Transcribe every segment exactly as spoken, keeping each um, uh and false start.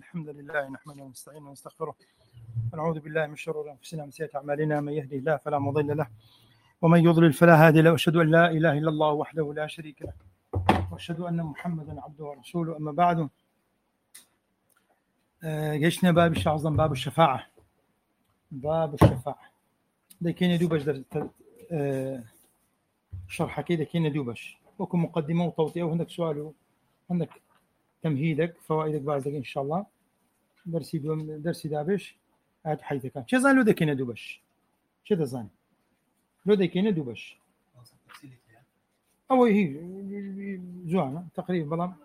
الحمد لله نحمده ونستعينه ونستغفره ونعوذ بالله من شرور أنفسنا ومن سيئات أعمالنا. من يهده الله فلا مضل له ومن يضلل فلا هادي له، وأشهد أن لا إله إلا الله وحده لا شريك له، وأشهد أن محمدا عبده ورسوله. أما بعد، جيشنا باب الشعظم، باب الشفاعة. باب الشفاعة لكن يدوبش در شرح كده كين يدوبش وكم مقدمة وتوطئة، وعندك سؤال وعندك تمهيدك فوائدك بعدك إن شاء الله. درسي دوم درسي دابش هات حيثك شو زين لو دكينا دوبش شو تزين لو دكينا دوبش أو هي جوانا تقريبا بلام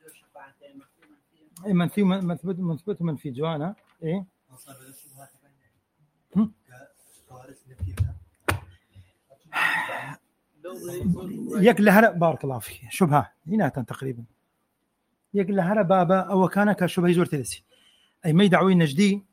إيه منفي مثبت مثبت منفي جوانا إيه يك لهرا بارك الله فيك شبهة هنا تقريبا يك لهرا بابا أو كان كشبه زور تلسي أي ما يدعوي نجدي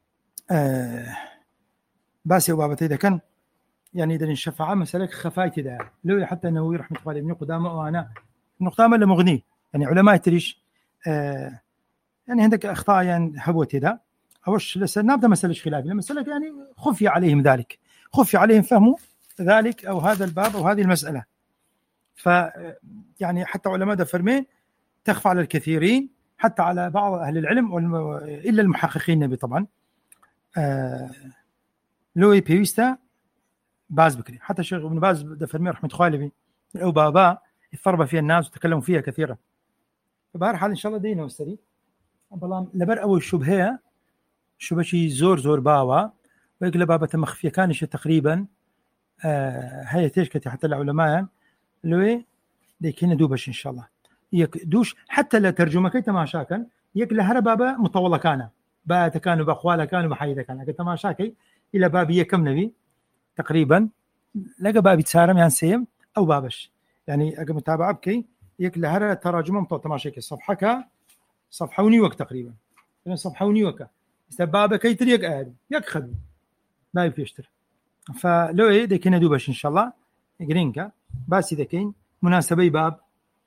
آه باسي وبابتي إذا كان يعني إذا الشفاعة مسألة خفايتي ده لو حتى أنه رحمة الله ابن قدامة وأنا ابن قدامة لمغني يعني علماء تريش آه يعني عندك أخطاء يعني حبوتي ده أوش لسه نبدأ مسألة خلاف المسألة يعني خفي عليهم ذلك خفي عليهم فهموا ذلك أو هذا الباب أو هذه المسألة. ف يعني حتى علماء دفرمين تخفى على الكثيرين حتى على بعض أهل العلم والم... إلا المحققين نبي طبعا آه... لوي بيوستا باز بكري حتى الشيخ ابن باز دفرمي رحمة خالبي أو بابا الضربة فيها الناس وتكلموا فيها كثيرا. فبهر حال إن شاء الله دينا وستري بلام لبر أول شبهة شبهة شي زور زور باوا ويقول بابا مخفية كان شيء تقريبا آه... هي تشكتي حتى العلماء لوي ديكينا دوبش إن شاء الله يك دوش حتى لا ترجمة كي تماشا كان يك لهرا بابا مطولة كان بات كانوا بأخواله كانوا بحيدة كان لكن تماشا كي إلى بابي كم نبي تقريبا لقى بابي تسارم يعني سيم أو بابش يعني أجا متابعة بكي يك لهرا تراجمة مطولة تماشا كي صفحة كا صفحة ونيوك تقريبا يعني صفحة ونيوك استبابا كي تريق آدم يك خدو ما يفيشتر. فلو إيه ديكينا دوبش إن شاء الله يقرينك بس إذا كين مناسبة باب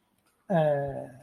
آه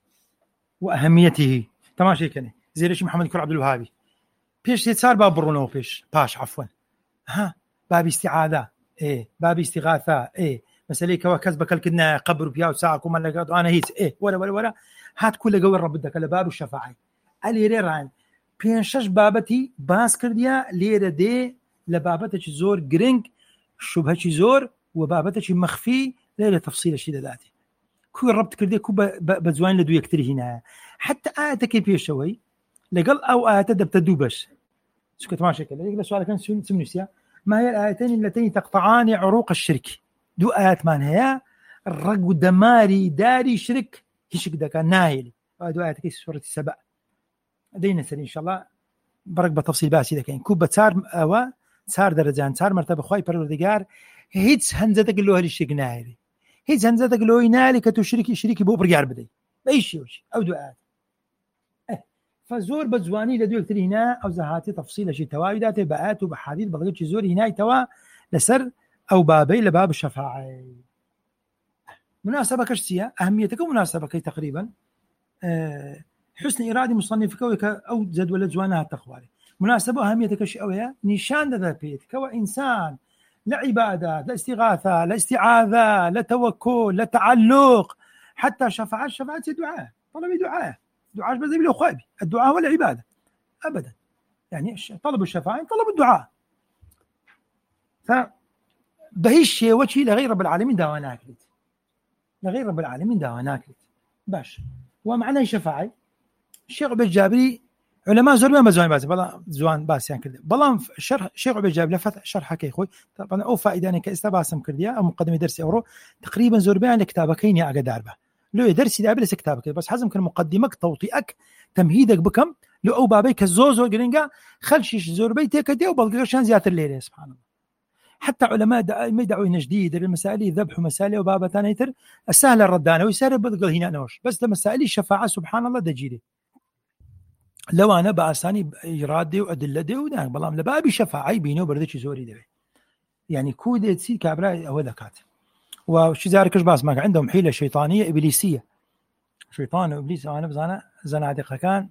وأهميته تماشي كني زي ليش محمد كر عبد الوهابي بيش صار باب برونو بيش باش عفوا ها باب استعاذة إيه باب استغاثة إيه مسألة كوا كذبك الكنا قبر بيا وساعكم أنا قاعد أنا هيت إيه ولا ولا ولا هات كل جوار رب بدك على باب الشفاعة اليران بينشش بابتي باس كرديا ليرة دي لبابتك زور جرينج شبهة زور وبابتك مخفي ليلة تفصيل شيء ذاتي كل ربط كردي كوبا بزوان لدو يكتري هنا حتى آتك بيشوي لقل أو آت دب تدوبش سكت ما شكل يقول سؤال كان سمنسيا ما هي الآيتين اللتين تقطعان عروق الشرك دو آيات مان هي الرق دماري داري شرك هشك ده كان نايل دو آيات كيس سورة السبع دينا سر إن شاء الله برق بتفصيل باسي ده كان كوبا صار أو صار درجان صار مرتبة خواي بردقار هيتس هنزتك اللي هو الشرك نايل هيز هنزتك لو ينالك تشركي شريكي بو برجع بدي اي شيء او دعاء اه فزور بزواني لدو يكتري هنا او زهاتي تفصيل شيء توايدات بآت وبحاديث بغيت زور هنا توا لسر او بابي لباب الشفاعه. مناسبه كشتيه اهميتك ومناسبه كي تقريبا اه حسن اراده مصنفك او زد ولا زوانها التقوالي مناسبه اهميتك شيء اويا نشان ذاتك كوانسان لا عبادة لا استغاثة لا استعاذة لا توكل لا تعلق حتى شفاعة الشفاعة دعاء طلب دعاء دعاء بزي بلو خايبي الدعاء ولا عبادة أبدا يعني طلب الشفاعة طلب الدعاء فبهيش وجهي لغير رب العالمين دعوانا أكلت لغير رب العالمين دعوانا أكلت باش ومعنى شفاعة الشيخ عبد الجابري علماء زور ما زوان باس بلا زوان باس يعني كده بلا شرح شيخ عبد الجابر لفت شرحه كي خوي طبعا او فائده انك استباسم كرديا او مقدمه درسي اورو تقريبا زور بيان كتابكين يا اقداربه لو درسي دابل كتابك بس حزم كان مقدمك توطيئك تمهيدك بكم لو او بابيك الزوزو جرينجا خلشيش زور بيتك دي وبلقشان زيات الليله سبحان الله. حتى علماء ما يدعوا جديد المسائل ذبح مسائل وبابا ثانيتر السهل الردانه ويسرب بلقل هنا نوش بس المسائل الشفاعه سبحان الله دجيلي لو أنا بأساني إرادة وأدلة ده وده بلام لبابي شفاعي بينه وبردش زوري ده يعني كودة تسي كابرا هو ذكات وش ذلك باس ما عندهم حيلة شيطانية إبليسية شيطان وإبليس أنا بزانا زنادقة كان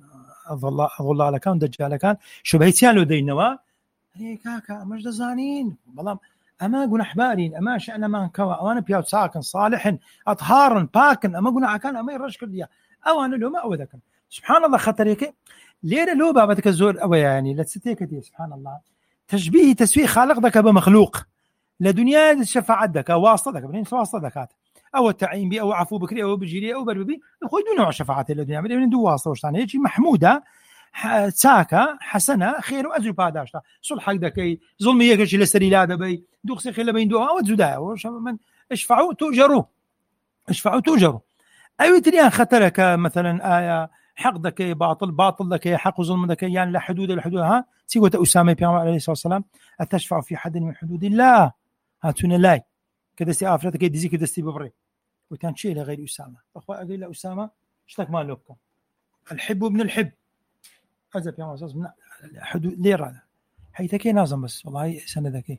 الله الله على كان دجال كان شبهيتيان لو دينوا هي كاكا مش دزانين والله اما قلنا احبارين اما شأن ما كوا وانا بياو ساكن صالح اطهار باكن اما قلنا كان اما يرش كرديا او انا لو ما اودك سبحان الله خطريك ليه لو بابتك الزور او يعني لا تستيك دي سبحان الله تشبيه تسويه خالق ذاك بمخلوق لدنيا الشفاعة ذاك واسطة ذاك بين واسطة ذاك او التعيين بي او عفو بكري او بجري او بربي اخوي دون نوع شفاعات الدنيا من دو واسطة واش ثاني شيء محموده ساكا حسنه خير واجر باداشتا صلح دكاي ظلميه كشي لسري لا دبي دوخسي خير بين دو او زدا واش من اشفعوا تؤجروا اشفعوا تؤجروا اي تريان خطرك مثلا ايه حق دكاي باطل باطل دكاي حق ظلم دكاي يعني لا حدود الحدود ها سيغوت اسامه بن عليه الصلاه والسلام اتشفع في حد من حدود الله هاتون لاي كذا سي افرتك ديزي كذا سي ببري وكان شيء لغير اسامه اخويا قال له اسامه اشتك مالك الحب ابن الحب هذا بيان اساس من حدود ليرا حيث كي نازم بس والله سنه ذكي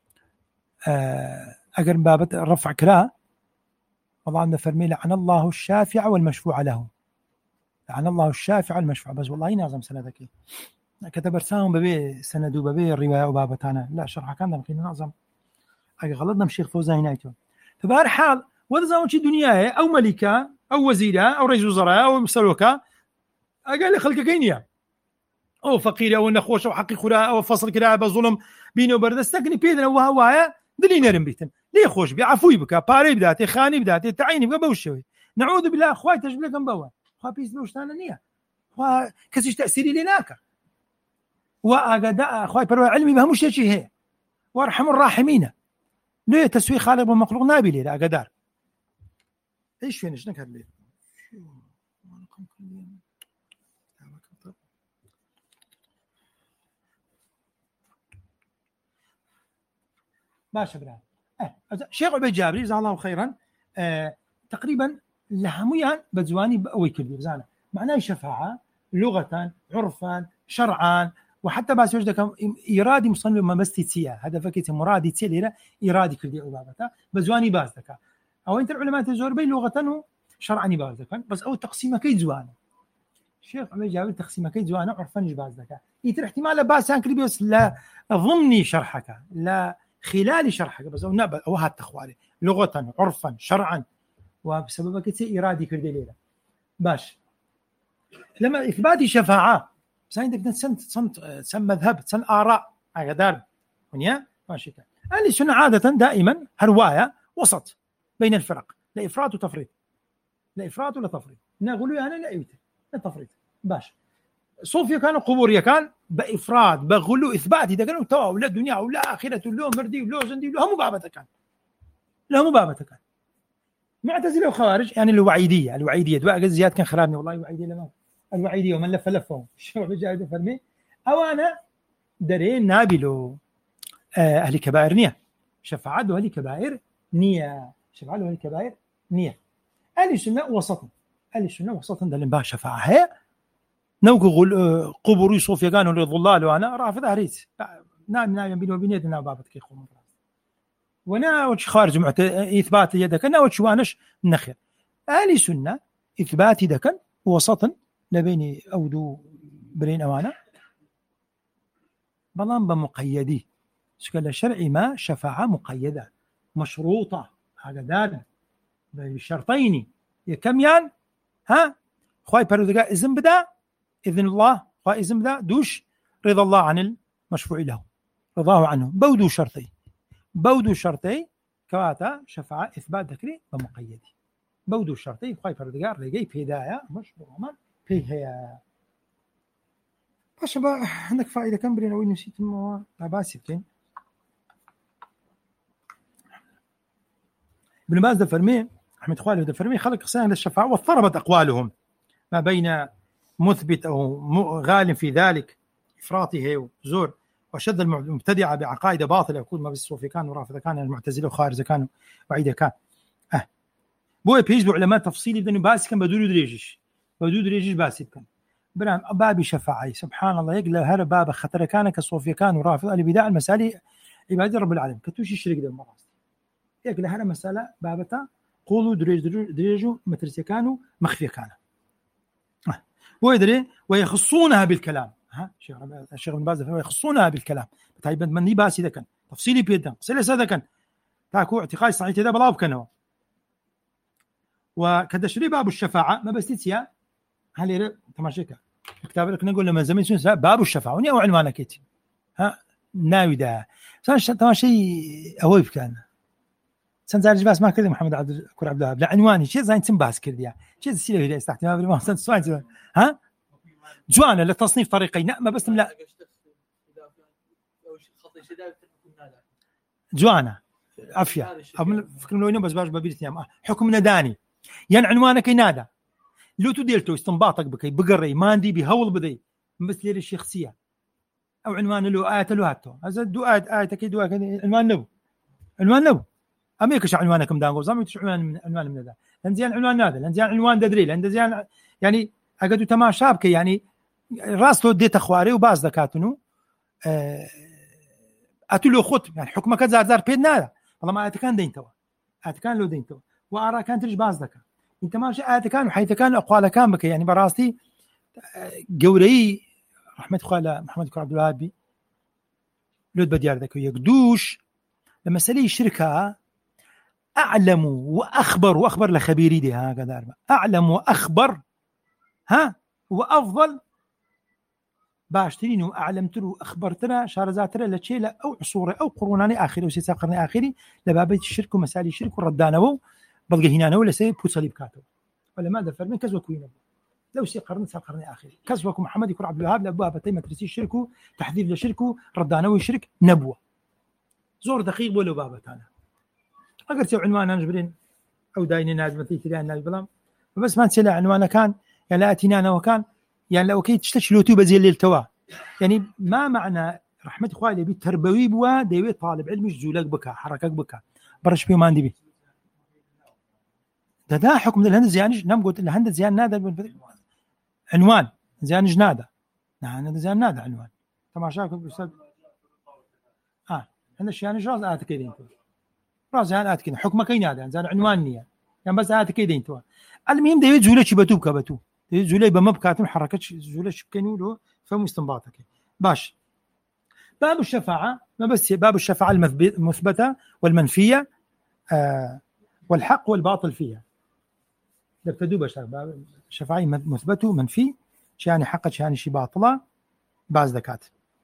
اجر باب رفع كرا والله عندنا فرمي لعن الله الشافع والمشفوع له لعن الله الشافع والمشفوع بس والله نازم سنه ذكي كتب رسام ببي سندو ببي الروايه وبابتانا لا شرح كان نقين نازم اجي غلطنا الشيخ فوزان هنايته فبهر حال وذا زمان شي دنيا او ملكه او وزيره او رئيس وزراء او مسلوكه قال لي خلق كينيا او فقير او نخوش او حقي خلا او فصل كده بظلم بينه وبردستكني بيدنا وهوايا دلي نرم بيتن ليه خوش بيعفوي بك باري بداتي خاني بداتي تعيني بقى بوشوي نعوذ بالله اخوي تجبل لكم بوا اخوي بيس بوش ثاني نيه اخوي كسيش تاثيري لناك واقدا اخوي برو علمي ما مش شيء هي وارحم الراحمين ليه تسوي خالق ومخلوق نابلي لا قدر ايش فين شنك هالليل باشا برا اه شيخ عبيد جابري جزاه الله خيرا اه تقريبا لهميان بزواني بقوي كل بزانا معناه الشفاعه لغه عرفا شرعا وحتى باش وجدك ارادي مصنف ما مستيتيا هذا فكيت مرادي تيليرا ارادي كل عبادته بزواني بازدك او انت العلماء تزور بين لغه وشرعا بازدك بس او تقسيمه كي زوانه الشيخ عبيد جابري تقسيمه كي زوانه عرفا بازدك يتر احتمال باس انكري بس لا ضمني شرحك لا خلال شرحك بس او نبل او هات تخوالي لغه عرفا شرعا وبسبب كتي ارادي كردي ليله باش لما اثبات شفاعه بس عندك تسن تسن تسن مذهب تسن اراء هذا دار ونيا ماشي كان اللي سنة عاده دائما هروايه وسط بين الفرق لا افراط وتفريط لا افراط ولا تفريط نقول انا لا ايوت لا تفريط باش صوفيا كانوا قبوريا كان بافراد بغلو اثبات اذا كانوا تو ولا دنيا ولا اخره له مردي وله زندي له مبابته كان له مبابته كان معتزله وخوارج يعني الوعيديه الوعيديه دواء زياد كان خرابني والله الوعيديه لما الوعيديه ومن لف لفهم شو بجاي فرمي او انا درين نابلو آه اهل كبائر نيه شفاعه اهل كبائر نيه شفاعه اهل كبائر نيه اهل السنه وسط اهل السنه وسط ده اللي شفاعه هي نوقل قبوري صوفيا كانوا للضلال وانا رافض هريت نعم نعم بيني وبين يدنا بابتك يا اخوان وانا وش خارج معت... اثبات يدك انا وش وانش نخير اهل سنه اثبات يدك وسط لبيني اودو برين امانه بلان بمقيدي شكل الشرعي ما شفاعه مقيده مشروطه هذا دال بشرطين كم يان ها خوي بردقا اذن بدا إذن الله وإذن بدا دوش رضا الله عن المشفوع له رضاه عنه بودو شرطي بودو شرطي كواتا شفاعة إثبات ذكري بمقيدي بودو شرطي خواهي فردقار رجي في هداية مش برمان في هي باشا بقى عندك فائدة كم برينا وين نسيت الموضوع عباسيتين ابن باز ده فرمي أحمد خوالي ده فرمي خلق قصان للشفاعة واضطربت أقوالهم ما بين مثبت أو غال في ذلك إفراطه وزور وشد المبتدعة بعقائد باطلة يكون ما بالصوفي كان ورافضة كان المعتزلة وخارجة كانوا وعيدة كان أه بوي بيجبوا علماء تفصيلي بدني باسي كان بدون دريجش بدون دريجش باسي كان برام بابي شفاعي سبحان الله يقل هذا باب خطر كان كصوفي كان ورافضة لبداع المسألة عبادة رب العالمين كتوش يشرك ده المرة يقل هذا مسألة بابتا قولوا دريج دريجوا مترسي كانوا مخفي كانوا ويدري ويخصونها بالكلام. ها شيخ الشيخ ابن باز ويخصونها بالكلام تايبا مني باسي ذكن تفصيلي بيدن سلسة ذكن تاكو اعتقاد صحيح هذا بلا بكنوا وكذا شري باب الشفاعة ما بستيتيا هل تماشيك كتاب لك نقول لما زمن شنو باب الشفاعة وني أو عنوانك كيتي ها ناوي سان تماشي أوي كان سنزارج باس ما كذا محمد عبد الكور عبد الوهاب لا عنواني شيء زين تنباس كذا شيء السيلة اللي استحتمال بالما سنسوان ها جوانا لتصنيف طريقين ما بس لا جوانا عفية فكر لو إنه بس باش ببيتني حكم نداني يعني عنوانك ينادى لو تديرتو استنباطك بكي بقري ما عندي بهول بدي مثل الشخصية أو عنوان له آية له هاتو هذا دعاء آية كي دعاء عنوان نبو عنوان نبو أميكش عنوانك مدانجو زعما يتش عنوان عنوان من هذا لنزيان عنوان هذا لنزيان عنوان ددري لنزيان يعني أقدو تماشى بكي يعني راسلو ديت أخواري وباز ذكاتنو أتلو خط يعني حكمك زار زار بيدنا والله ما أتكان دينتوا أتكان لو دينتوا وأرى كانت رج باز ذكا أنت ماشي أتكان وحيث كان أقوال كان بك يعني براستي جوري رحمة خالة محمد كور عبد الوهاب لود بديار ذاك يقدوش لما سلي شركة أعلم وأخبر وأخبر لخبيري دي ها قدر أعلم وأخبر ها وأفضل باشترين وأعلمتر وأخبرتنا شارزاتنا لشيء أو عصورة أو قروناني آخري وسيسا قرني آخري لبابيت الشرك ومسالي الشرك وردانه بلغي هنا ولا سي بوصلي بكاتو ولا ماذا فرمين كزوكوين لو سي قرن سا قرني آخري كزوكو محمد يكون عبد الوهاب لأبوها بتي مدرسي الشرك تحذير للشرك ردانه وشرك نبوة زور دقيق ولو بابتانا أقرت عنوان نجبرين أو دايني نازمة تيتريان ناز بلام بس ما تسلع عنوان كان يعني لا أتينا وكان يعني لو كي تشتشلو توبة زي الليل توا يعني ما معنى رحمة خوالي بي تربوي بوا ديوي طالب علم جزولك بكا حركك بكا برش بي ما عندي بي ده ده حكم الهند زيانج نام قلت الهند زيان نادا عنوان زيانج نادا نعم زيان نادا عنوان تماشاك بستاد اه هذا الشيء يعني جاز آت كيدين تو راز يعني آت كيدين حكمك ينادا زين عنوان نية يعني بس آت كيدين تو المهم ديوي جزولك بتوب كبتو زولي بمبكاتم حركتش زولي شبكنوا له فهم استنباطك باش باب الشفاعة ما بس باب الشفاعة المثبتة والمنفية آه والحق والباطل فيها تبتدوا بشر باب الشفاعة مثبته ومنفي شيء حق شيء شيء باطلة بعض ذكات.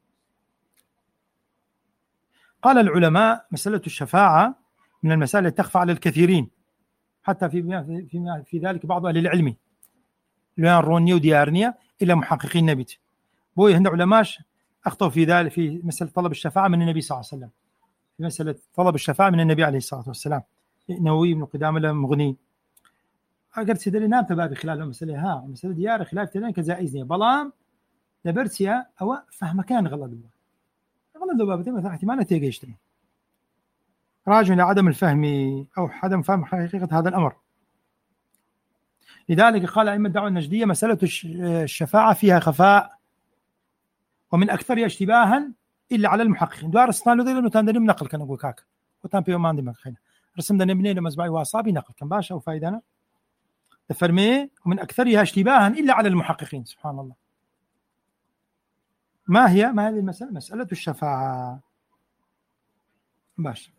قال العلماء مسألة الشفاعة من المسائل التي تخفى على الكثيرين حتى في في في ذلك بعض أهل العلم لأن روني وديارنيا إلى محققين نبيت بوي هند علماش أخطأوا في ذلك في مسألة طلب الشفاعة من النبي صلى الله عليه وسلم في مسألة طلب الشفاعة من النبي عليه الصلاة والسلام نووي بن قدامة المغني أقدر سيدري نام تبابي خلال المسألة ها مسألة ديار خلاف تلين كزائزني بلام لبرتيا أو فهم كان غلط غلط بابتي مثلا احتمال تيجي يشتري راجع لعدم الفهم أو عدم فهم حقيقة هذا الأمر. لذلك قال أئمة الدعوة النجدية مسألة الشفاعة فيها خفاء ومن أكثرها اشتباها إلا على المحققين دوار السنان لذي لأنه تندرم نقل كان أقول كاك وتان بيوم ما عندي مكخين رسم دنا بنين مزبعي واصابي نقل كان باشا وفايدنا تفرمي ومن أكثرها اشتباها إلا على المحققين. سبحان الله. ما هي ما هذه المسألة؟ مسألة الشفاعة باش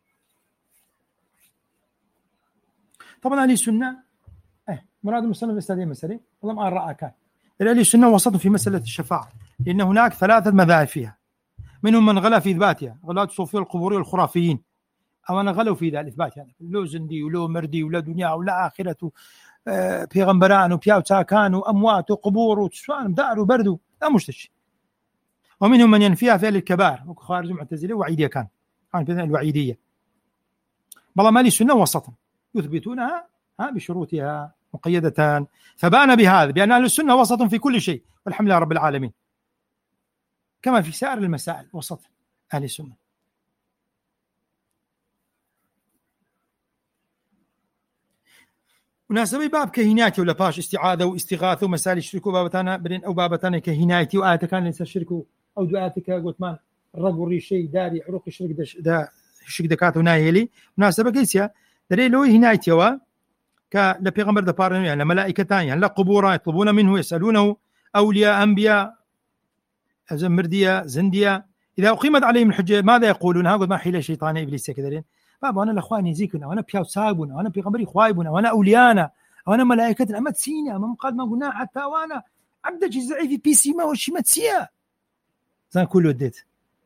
طبعا أهل السنة إيه مراد المسلم في هذه المسألة والله ما رأى كان أهل السنة وسط في مسألة الشفاعة لأن هناك ثلاثة مذاهب فيها منهم من غلا في إثباتها غلاة الصوفية القبورية الخرافيين أو أنا غلوا في ذلك إثباتها يعني لو زندي ولو مردي ولا دنيا ولا آخرة آه بيغمبران وبياو تاكان وأموات وقبور وتسوان دار وبردو لا مشتش. ومنهم من ينفيها في الكبار وخارج معتزلة وعيدية كان عن بين الوعيدية والله ما لي سنة وسطا يثبتونها ها بشروطها مقيدتان فبان بهذا بأن أهل السنة وسط في كل شيء والحمد لله رب العالمين كما في سائر المسائل وسط أهل السنة. مناسبة باب كهناتي ولا باش استعاذة واستغاثة ومسائل الشرك وبابتانا برين أو بابتانا كهناتي وآية كان ليس الشرك أو دعاتك قلت ما الرجل ريشي داري عروق الشرك ده ده الشرك دكاتو نايلي مناسبة كيسيا دري لو هنايتي وا كلبيغمبر ده بارنو يعني ملائكة يعني لا قبورا يطلبون منه يسألونه أولياء أنبياء زمردية زندية إذا أقيمت عليهم الحجة ماذا يقولون؟ هذا ما حيلة شيطان إبليس كذلين بابا أنا الأخوان يزيكنا وأنا بياو سابنا وأنا بيغمري خوايبنا وأنا أوليانا وأنا ملائكتنا أما تسينا أما قال ما قلنا حتى وأنا عبدك الزعي في بيسي ما وشي ما تسيا زان كله وديت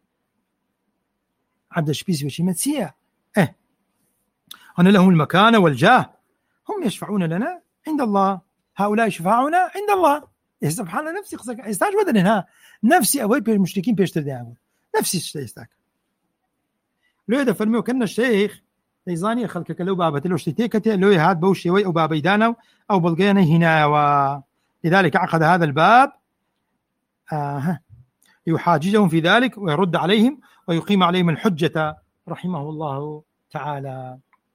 عبدك بيسي وشي ما تسيا إيه أنا لهم المكانة والجاه هم يشفعون لنا عند الله هؤلاء يشفعون عند الله سبحان نفسي قصك يستاج بدنها نفسي أوي بين المشركين بيشتر دعوة نفسي الشيء يستاك لو هذا فرميه كأن الشيخ يزاني خلقك لو بابا لو اشتيكته لو يهاد بوشي وي أو بابا يدانو أو بلغينا هنا ولذلك عقد هذا الباب آه يحاججهم في ذلك ويرد عليهم ويقيم عليهم الحجة رحمه الله تعالى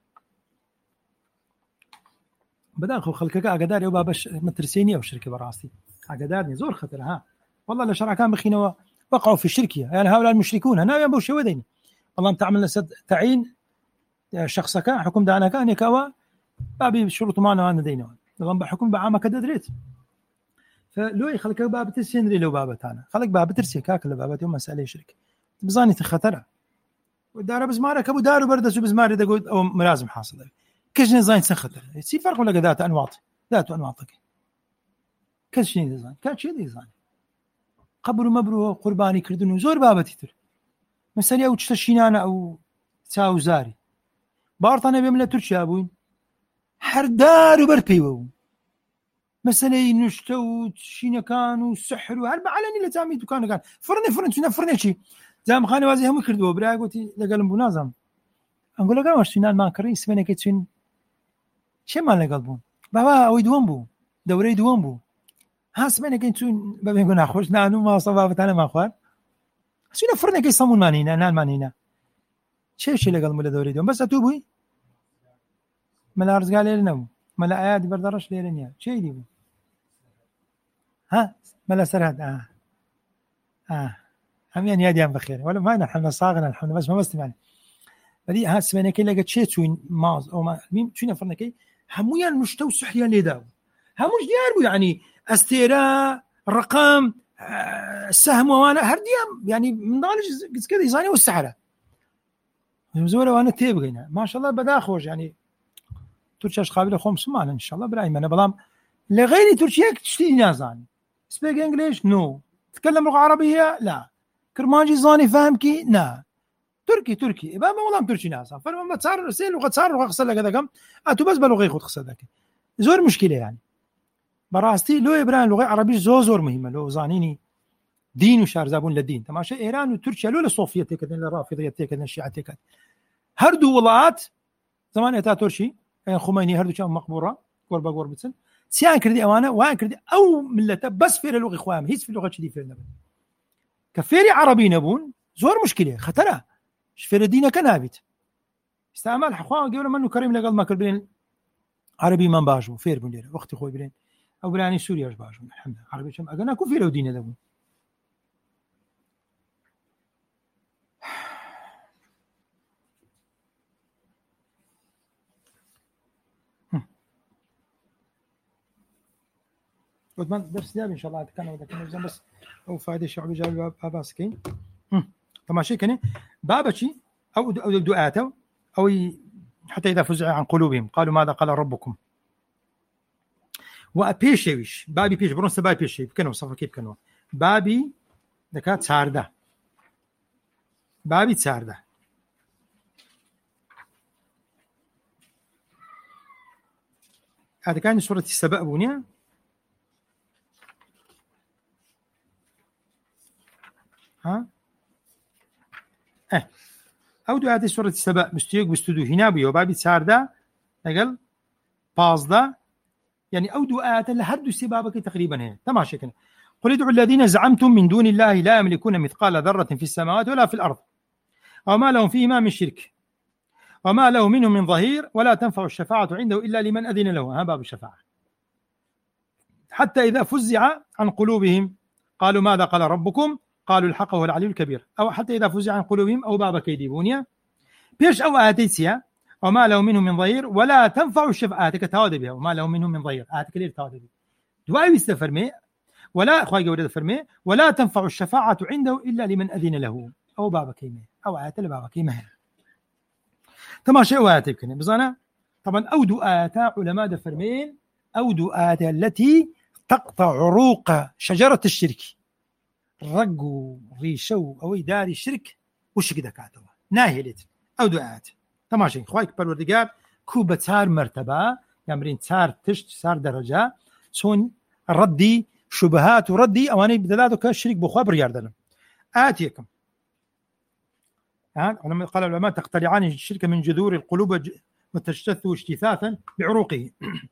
بداخل خلقك أقدار يا بابا مترسيني أو شركة براسي أقدارني زور خطر ها والله لشركان بخينا وقعوا في الشركية يعني هؤلاء المشركون هنا ينبو شودين والله أنت عملنا سد تعيين شخص كان حكم دانا كان يكوا بابي شروط معنا أنا دينه لغم بحكم بعامة كده دريت فلو يخلق باب ترسين لو بابا أنا خلق باب ترسي كاكل بابا يوم مسألة شركة بزاني تخطرها والدار بزمارة كابو دارو بردس وبزمارة دقود أو ملازم حاصل كشني زين سخطر يصير فرق ولا ذات أنواط ذات أنواطك كشني زين كشني زين قبر مبرو قرباني كردن زور بابتي تر مثلا أو تشتشينانا أو تساو زاري بارطنا بيملا ترشي أبوين حردار وبربيو مثلا نشتو تشينا كانوا سحروا هل بعلني لتامي دكان كان فرني فرني شنو فرني شيء زعما خاني وازي هم كردوا برا قلت لقلم بنازم أقول لك أنا شنو ما كري اسمه كتشين شو ما لقلبون بابا أو يدوم بو دوري يدوم بو هاس منك كنتون بابا يقول أخوش نانو ما صبابت أنا ما أخوان شنو فرنا كي يسمون مانينا نان مانينا شيء شيء لقلب ولا دوري يدوم بس أتوبوي ملا أرز قال لنا ملا آيات بردرش ليرنيا شيء دي ها ملا سرهد آه آه هم يعني يديم بخير ولا ما نحن صاغنا الحمد بس ما بستمعني بدي هاس منك لقيت شيء توين ماز أو ما مين شنو فرنا كي همويا المشتو سحريا ليداو هموش دياربو يعني استيراء رقم السهم وانا هرديام يعني من ضالج كذا يزاني والسحرة زوره وانا تيبغينا ما شاء الله بداخوش يعني تركيش قابلة خمس مال ان شاء الله براي انا بلام لغيري تركيا تشتي نازاني سبيك انجليش نو تتكلم لغة عربية لا كرمانجي زاني فاهم كي لا تركي تركي ما والله تركي نازان فلما تصار سيل لغة صار لغة خسر لك كذا كم اتو بس بلغة يخد خسر لك زور مشكلة يعني براستي لو إبراهيم لغة عربية زور زور مهمة لو زانيني دين وشار زابون للدين تماشى إيران وتركيا لولا صوفية كذا الرافضية كذا الشيعة كذا هردو ولاات زمان إتا تركي خميني هردو كان مقبورة قربا قربتسن سيان كردي أمانة وان كردي أو ملته بس في اللغة إخوان هيس في اللغة شدي في النبي كفيري عربي نبون زور مشكلة خطرة شفير دينه كنابت استعمال حقوق قبل منه كريم لقال ما كربين عربي من باجو فير بندير وقت خوي بلين أو بلاني سوريا باجو الحمد لله عربي شم أجنا كوفي لو دينه دبون وضمن درس دياب إن شاء الله كان وده كان زين بس أو فائدة شعبي جاب بابا سكين فماشي كني بابا شيء أو أو دعاته أو حتى إذا فزع عن قلوبهم قالوا ماذا قال ربكم وأبيشيش بابي بيش برونس بابي بيشي كانوا صفر كيف كانوا بابي دكات سارده بابي سارده هذا كان سورة السبأ بنيا ها اه او دو هذه سورة السبأ مستيق بستودو هنا بيو بابي سارده اقل بازده يعني او دو آيات لهردو سبابك تقريبا هي تماشي كنا قل ادعوا الذين زعمتم من دون الله لا يملكون مثقال ذرة في السماوات ولا في الأرض وما لهم فيهما من شرك وما له منهم من ظهير ولا تنفع الشفاعة عنده إلا لمن أذن له ها باب الشفاعة حتى إذا فزع عن قلوبهم قالوا ماذا قال ربكم قالوا الحق وهو العلي الكبير أو حتى إذا فزع عن قلوبهم أو باب كيديبونيا بيش أو آتيسيا وما له منهم من ظهير ولا تنفع الشفاعة كتاود بها وما له منهم من ظهير آت كلير تاود بها دعاء يستفرمي ولا خواهي قولي فرمي ولا تنفع الشفاعة عنده إلا لمن أذن له أو بابا كيمة أو آيات لبابا كيمة تماشي آيات يمكن بزانا طبعا أودو آيات علماء دفرمين أودو آيات التي تقطع عروق شجرة الشرك رقو ريشو أو داري الشرك وش كده كاتوا ناهلت أودو آيات تماشي خواهي بالوردقار كوبة صار مرتبة يامرين صار تشت صار درجة سون ردي شبهات وردي أواني بدلاتو كالشرك بخواب رياردنا آتيكم يعني قال العلماء تقتلعان الشرك من جذور القلوب وتجتث اجتثاثا بعروقه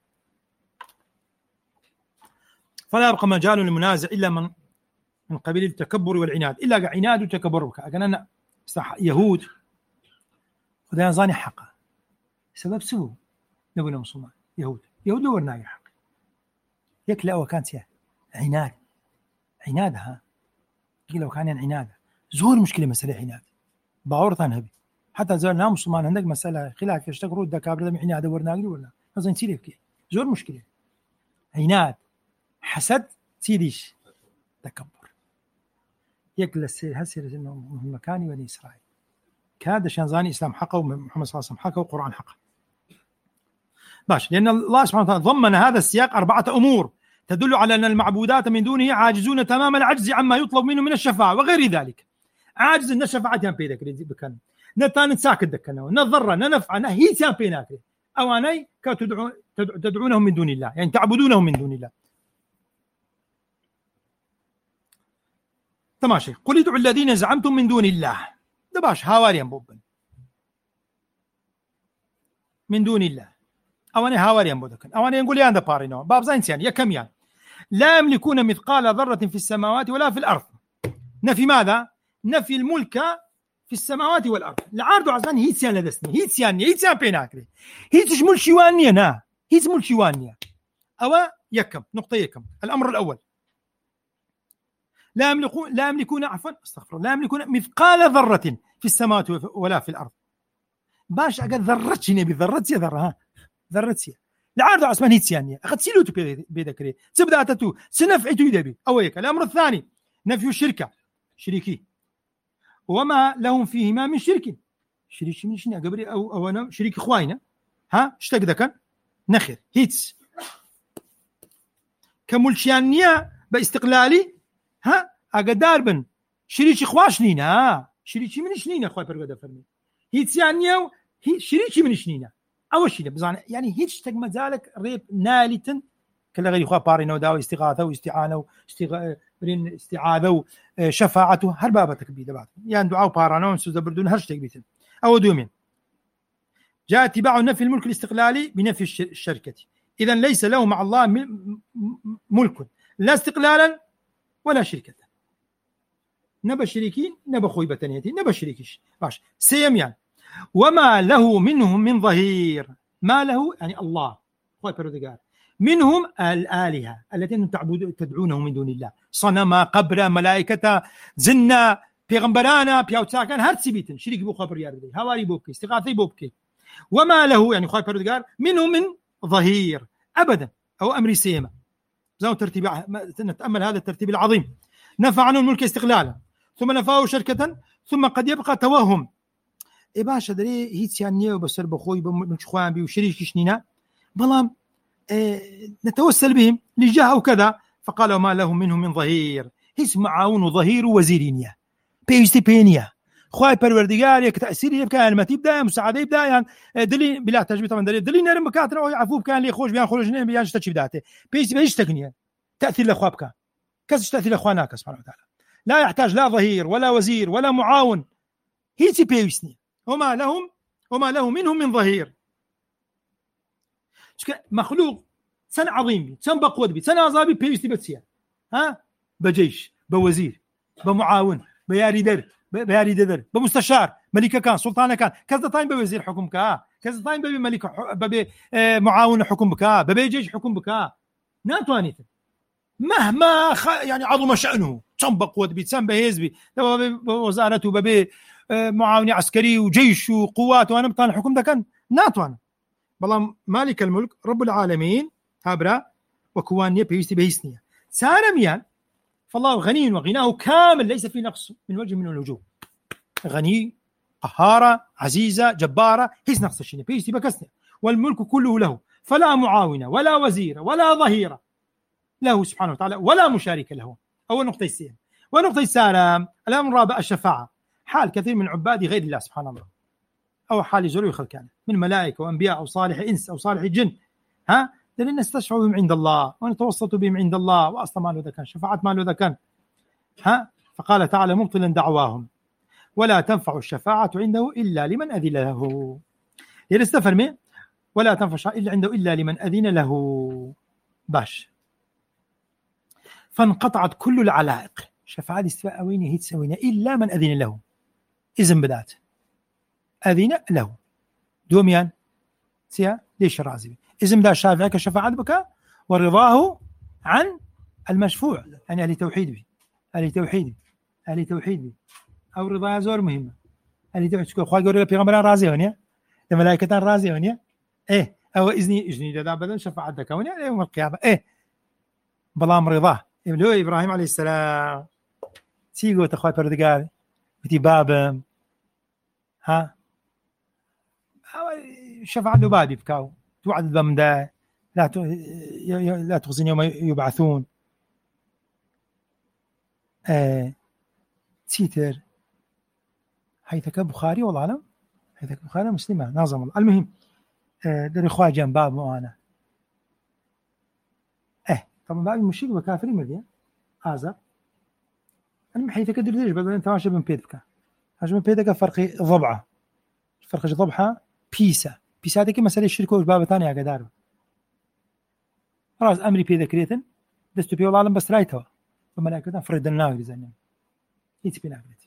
فلا يبقى مجال للمنازع إلا من من قبيل التكبر والعناد إلا عناد وتكبر أنا يهود وده ينظاني حقا سبب سوء نبونا مسلمان يهود يهود لو ورناي حق يكلا وكانت سيا عناد عنادها لو كان عناد زور مشكلة مسألة عناد باورتان هبي حتى زور نام مسلمان عندك مسألة خلاف يشتغلوا الدكابرة من عناد ورناي ولا نظن تيلي كي زور مشكلة عناد حسد تيليش تكبر يكلا هسير إنه مكاني بني إسرائيل كاد شانزاني إسلام حقه ومحمد صلى الله عليه وسلم حقه وقرآن حقه باش لأن الله سبحانه وتعالى ضمن هذا السياق أربعة أمور تدل على أن المعبودات من دونه عاجزون تمام العجز عما يطلب منه من الشفاعة وغير ذلك عاجز أن الشفاعة تيان بيدك بكن نتان ساكت دكنا نضر ننفع نهي تيان بيناك أو أني كتدعو تدعونهم من دون الله يعني تعبدونهم من دون الله تماشي قل ادعوا الذين زعمتم من دون الله ده باش هاواريان بوبن من دون الله أواني هاواريان بودكن أواني نقول يا هذا بارينو باب زينسيان يا كم يعني لا يملكون مثقال ذرة في السماوات ولا في الأرض نفي ماذا؟ نفي الملك في السماوات والأرض العارض عزان هيتسيان لدسني هيتسيان هيتسيان بيناكري هيتش ملشيوانيا نا هيتش ملشيوانيا أو يكم نقطة يكم الأمر الأول لا يملكون لا يملكون عفوا استغفر لا يملكون مثقال ذرة في السماوات ولا في الأرض باش أقل ذرتشني بذرتي ذرها ذرتي العارض عثمان هيتسيانية أخذ سيلوتو بيدكري سبداتتو سنفعتو يدبي أويك الأمر الثاني نفي الشركة شريكي وما لهم فيهما من شرك شريك من شنو قبل أو أو أنا شريك إخواننا ها اشتق ذكر نخر هيتس كملشيانية باستقلالي ها أقدار بن شريك إخواشنينا شريك من شنينا أخوي برجدا فرمي هيتسيانية هي شريك من شنينا أول شيء بزان يعني هيتش تجمع ذلك ريب نالتن كلا غير إخوة بارينو داو استغاثة واستعانة واستغ برين استعاذة وشفاعته هربابة تكبيدة بعد يعني دعاء بارانون سوزبردون هرش تكبيتن أو دومين جاء اتباع نفي الملك الاستقلالي بنفي الشركة إذن ليس له مع الله ملك لا استقلالا ولا شركة نبى شريكين نبى خويبة تانيتي نبى شريكيش باش سيميان وما له منهم من ظهير ما له يعني الله خوي بردقار منهم الآلهة التي أنتم تعبدون تدعونه من دون الله صنما قبر ملائكة زنا بيغمبرانا بيوتاكان هرتسبيتن شريك بو خبر ياردي هواري بوبكي استغاثي بوبكي وما له يعني خوي بردقار منهم من ظهير أبدا أو أمر سيما زو ترتيب نتأمل هذا الترتيب العظيم نفى عنه الملك استقلالا ثم نفاه شركة ثم قد يبقى توهم إيه باشا دري هيت يعني وبصير بخوي بمشخوان بي وشريك شنينا بلام إيه نتوسل بهم لجهة وكذا فقالوا ما لهم منهم من ظهير هيس معاون وظهير ووزيرينيا بيستي بينيا خواي پروردگار يك تأثير يبقى لما تبدا مساعده يبدا يعني دلي بلا تجربه طبعا دلي دلي نرم مكاتره ويعفو كان لي خوش بيان خرجنا بيان تشي بداته بيس بيش تقنيه تاثير لاخوابك كاس تاثير لاخوانك سبحانه وتعالى لا يحتاج لا ظهير ولا وزير ولا معاون هيتي بيسني وما لهم وما له منهم من ظهير مخلوق سن عظيم سن بقود بي سن عظابي بيستي بتسيا ها بجيش بوزير بمعاون بياري در بياري در بمستشار ملكه كان سلطانه كان كذا طايم بوزير حكم كا كذا طايم ببي ملك ببي معاون حكم بكا ببي جيش حكم بكا ناتوانيت مهما خ... يعني عظم شأنه سن بقود بي سن بهزبي وزارته ببي معاون عسكري وجيش وقوات وانا بطان الحكم ده كان ناتوان بلام مالك الملك رب العالمين هابرا وكوانية بيستي بيسنية سارميان فالله غني وغناه كامل ليس في نقص من وجه من الوجوه، غني قهارة عزيزة جبارة هيس نقص الشيء بيش بكسنة، والملك كله له فلا معاونة ولا وزير ولا ظهير له سبحانه وتعالى ولا مشارك له. أول نقطة السين. ونقطة السلام الأمر الرابع الشفاعة، حال كثير من عباد غير الله سبحان الله، أو حال زروي خلقان من ملائكة وأنبياء أو صالح إنس أو صالح جن، ها لأن نستشفع بهم عند الله ونتوسط بهم عند الله، وأصلا ما له ذا كان شفاعة ما له ذا كان، ها فقال تعالى مبطلا دعواهم ولا تنفع الشفاعة عنده إلا لمن أذن له. يستفرمي ولا تنفع الشفاعة إلا عنده إلا لمن أذن له باش. فانقطعت كل العلائق شفاعة استواء وين هي تسوينا إلا من أذن له، إذن بدات أذن له دوميان سيا ليش رازي إذن دا الشافعي كشفاعة بك ورضاه عن المشفوع، يعني أهل توحيد بي أهل توحيد بي أهل توحيد بي أو رضا زور مهمة. أهل توحيد شكو خواهي قولي لبيغمبران رازي هونيا الملائكتان رازي هونيا إيه أو إذني إذني دا بدن شفاعة دك هونيا يوم القيامة إيه بلام رضاه. يقولوا إبراهيم عليه السلام تيجوا تخوي بردقال بتي بابم ها شفاعة له بابي بكاو توعد بم دا لا ت... لا تخزن يوم يبعثون آه... تيتر حيثك بخاري والله أعلم حيثك بخاري مسلمة ناظم الله. المهم آه... در إخوة جنب باب معانا إيه طبعا باب المشرك وكافرين مرديا هذا المهم حيثك در درج بدل أنت ماشي بن بيتك ماشي بن بيتك فرق ضبعة فرق ضبحة بيسا بيسا هذا كي مسألة الشرك وباب ثاني يا قدار راس أمري بيدا كريتن دستو بيو العالم بس رايتوا وملائكة فرد الناغ زين يت بناغتي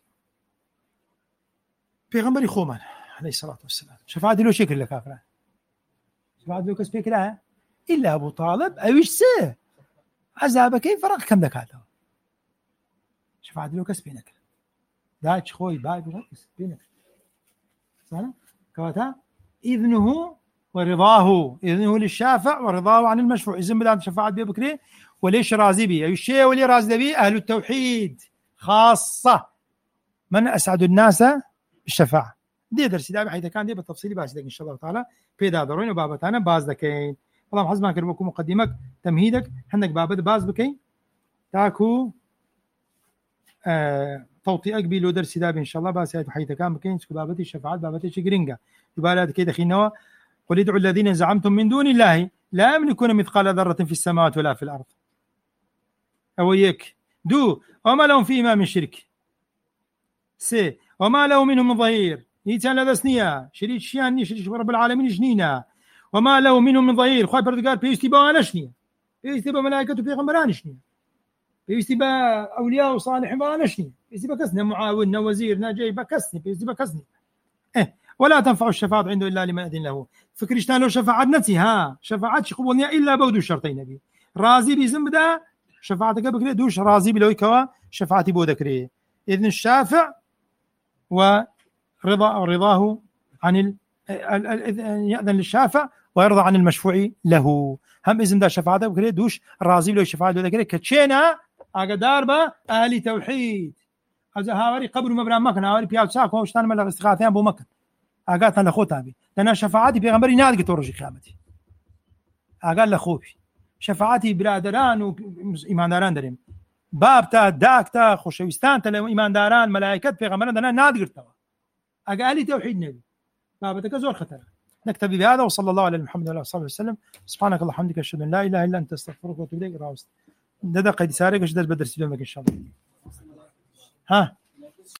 بيغمبري خومان عليه الصلاة والسلام شفاعة له شكل لكافرة شفاعة له كسبيك لا إلا أبو طالب أويش سه عذابك كيف فرق كم دكاته شفاعة له كسبينك داش خوي باي بينك صح كواتا إذنه ورضاه إذنه للشافع ورضاه عن المشفوع. إذن بدأت شفاعة بي بكري وليش رازي بي أي الشيء ولي رازي بي أهل التوحيد خاصة من أسعد الناس بالشفاعة. دي درسي دابي حيث كان دي بالتفصيل باش دك إن شاء الله تعالى بيدا دروين وبابتانا باز دكين والله حسب ما كربكم مقدمك تمهيدك عندك بابد باز بكين تاكو آه توطيئك بيلو درسي دابي إن شاء الله باز حيث كان بكين سكو بابتي الشفاعات بابتي شجرينجا يبالات كده خينوا قل ادعوا الذين زعمتم من دون الله لا يملكون مثقال ذرة في السماوات ولا في الأرض أويك دو وما لهم فيما من شرك سي وما له منهم من ظهير يتان لذا سنيا شريك شياني شريك رب العالمين جنينا وما له منهم من ظهير خواهي بردقال بيستيبا أنا شنيا بيستيبا ملائكة بيغمران شنيا بيستيبا أولياء وصالح أنا شنيا بيستيبا كسنا معاوننا وزيرنا جايبا كسني بيستيبا كسني إيه ولا تنفع الشفاعة عنده إلا لمن أذن له. فكر اشتان له شفاعة نتي ها شفاعة شقبولنيا إلا بودو شرطين نبي رازي بيزن بدا شفاعتك بكري دوش رازي بلوي كوا شفاعتي بودكري إذن الشافع ورضا رضاه عن ال... يأذن للشافع ويرضى عن المشفوع له هم إذن دا شفاعتك بكري دوش رازي بلوي شفاعة بودكري كتشينا أقدار با أهل توحيد هذا هاوري قبر مبرا مكان هاوري بياو ساكو وشتان ملا استغاثيان بو مكان أقاتنا لخوتها بي لأن شفاعتي بيغمبري نادق تورجي قيامتي أقال لخوبي شفاعتي برادران وإيمان داران دارين بابتا داكتا خوشويستان تلو إيمان داران ملائكة بيغمبران داران نادق توا أقالي توحيد نبي بابتك زور خطر. نكتفي بهذا وصلى الله على محمد وعلى آله وسلم. سبحانك اللهم وبحمدك أشهد أن لا إله إلا أنت أستغفرك وأتوب إليك. راوست ده قيد سارق إيش ده بدر سيدنا إن شاء الله ها